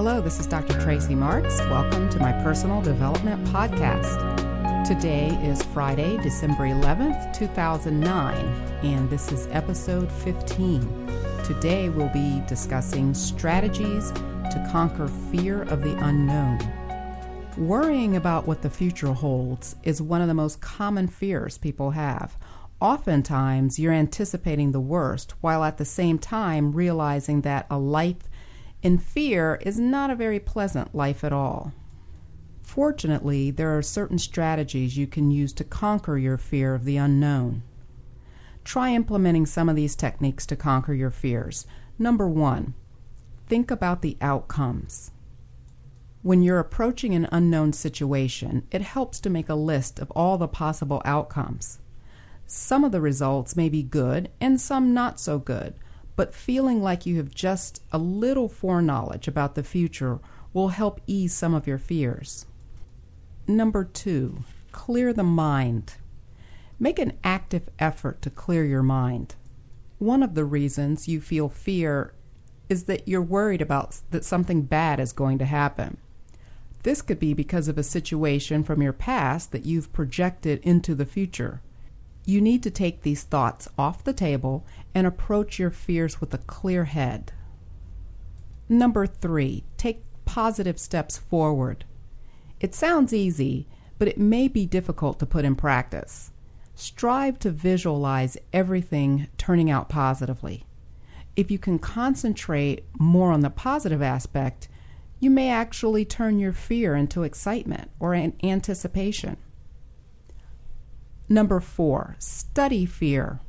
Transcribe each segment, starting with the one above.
Hello, this is Dr. Tracy Marks. Welcome to my Personal Development Podcast. Today is Friday, December 11th, 2009, and this is episode 15. Today we'll be discussing strategies to conquer fear of the unknown. Worrying about what the future holds is one of the most common fears people have. Oftentimes, you're anticipating the worst, while at the same time realizing that a life in fear is not a very pleasant life at all. Fortunately, there are certain strategies you can use to conquer your fear of the unknown. Try implementing some of these techniques to conquer your fears. Number 1, think about the outcomes. When you're approaching an unknown situation, it helps to make a list of all the possible outcomes. Some of the results may be good and some not so good, but feeling like you have just a little foreknowledge about the future will help ease some of your fears. Number 2, clear the mind. Make an active effort to clear your mind. One of the reasons you feel fear is that you're worried about that something bad is going to happen. This could be because of a situation from your past that you've projected into the future. You need to take these thoughts off the table and approach your fears with a clear head. Number 3, take positive steps forward. It sounds easy, but it may be difficult to put in practice. Strive to visualize everything turning out positively. If you can concentrate more on the positive aspect, you may actually turn your fear into excitement or anticipation. Number 4, study fear.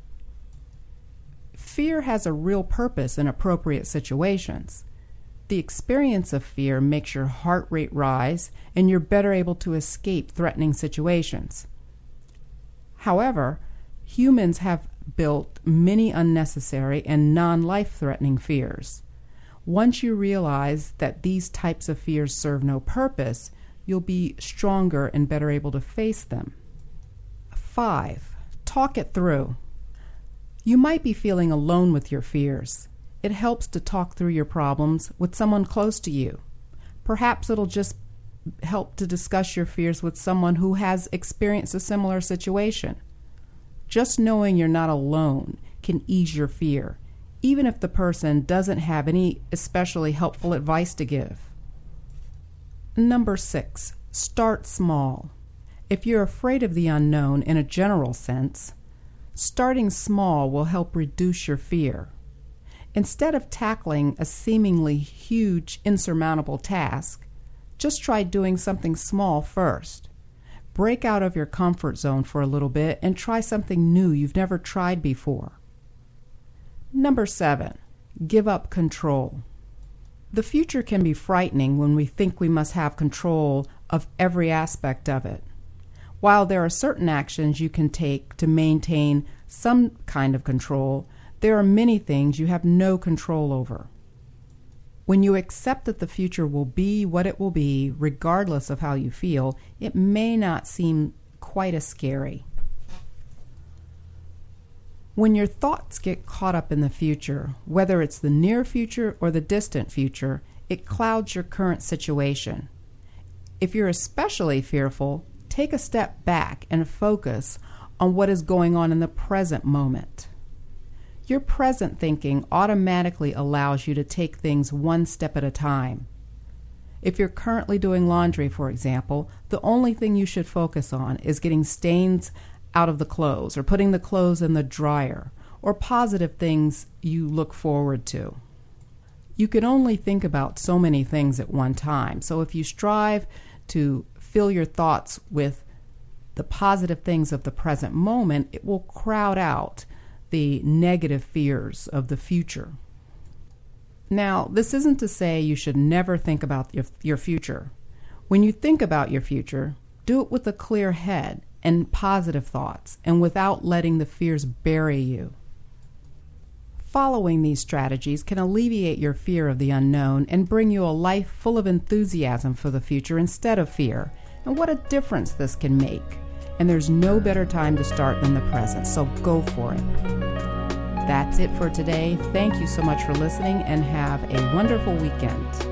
Fear has a real purpose in appropriate situations. The experience of fear makes your heart rate rise and you're better able to escape threatening situations. However, humans have built many unnecessary and non-life-threatening fears. Once you realize that these types of fears serve no purpose, you'll be stronger and better able to face them. 5, talk it through. You might be feeling alone with your fears. It helps to talk through your problems with someone close to you. Perhaps it'll just help to discuss your fears with someone who has experienced a similar situation. Just knowing you're not alone can ease your fear, even if the person doesn't have any especially helpful advice to give. Number 6, start small. If you're afraid of the unknown in a general sense, starting small will help reduce your fear. Instead of tackling a seemingly huge, insurmountable task, just try doing something small first. Break out of your comfort zone for a little bit and try something new you've never tried before. Number 7, give up control. The future can be frightening when we think we must have control of every aspect of it. While there are certain actions you can take to maintain some kind of control, there are many things you have no control over. When you accept that the future will be what it will be, regardless of how you feel, it may not seem quite as scary. When your thoughts get caught up in the future, whether it's the near future or the distant future, it clouds your current situation. If you're especially fearful, take a step back and focus on what is going on in the present moment. Your present thinking automatically allows you to take things one step at a time. If you're currently doing laundry, for example, the only thing you should focus on is getting stains out of the clothes or putting the clothes in the dryer or positive things you look forward to. You can only think about so many things at one time, so if you strive to fill your thoughts with the positive things of the present moment, it will crowd out the negative fears of the future. Now, this isn't to say you should never think about your future. When you think about your future, do it with a clear head and positive thoughts and without letting the fears bury you. Following these strategies can alleviate your fear of the unknown and bring you a life full of enthusiasm for the future instead of fear. And what a difference this can make. And there's no better time to start than the present, so go for it. That's it for today. Thank you so much for listening and have a wonderful weekend.